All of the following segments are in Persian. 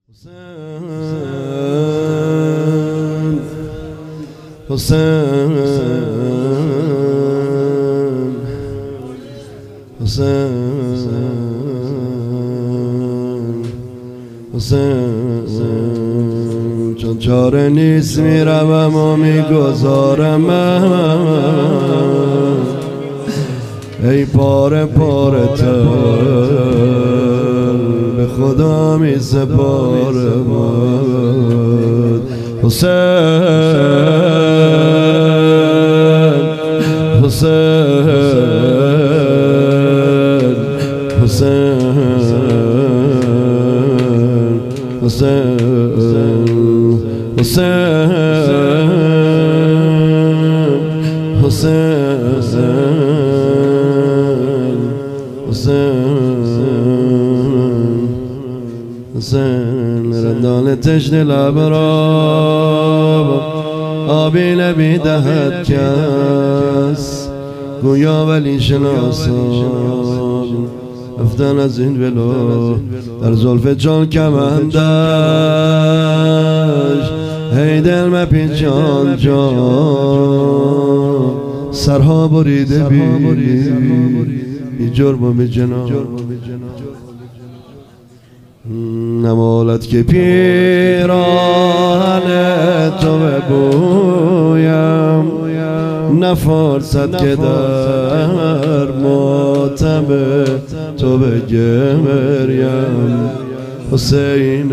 حسین حسین حسین حسین چون چاره نیست میروم و میگذارم ای پاره پاره تر به خدا می سپارم حسین حسین حسین حسین حسین حسین رندان تشنه لب را آبی نمیدهد کس گویا ولی شناسان رفتن از این ولو در زلف جان کمندش هی دل مپیچ جان جان سرها بریده بی جرم و بی جنان نمالد که پیراهن تو ببویم نفرصد که در ماتم تو بگریم حسین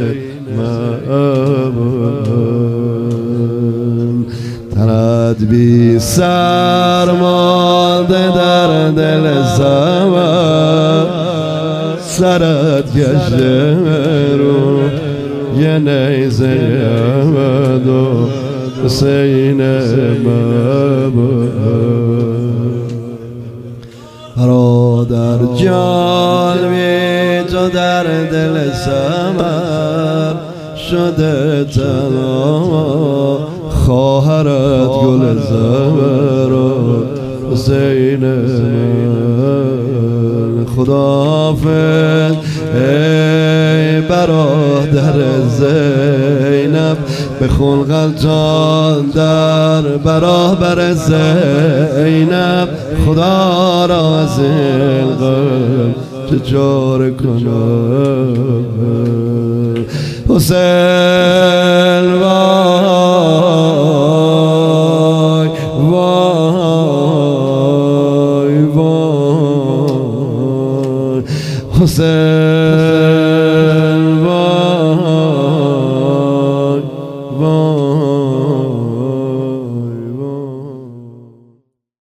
من تنت بی سر مانده در دل زمان سرت گشته رو یه نیزه امد و حسین برادر جان بی تو در دل سمر شده تنها خواهرت گل زمر و حسین خداحافظ ای برادر زینب بخون غلطان در برابر زینب خدا را از این غم چه چاره کنم حسین وای وای وای حسین وای وای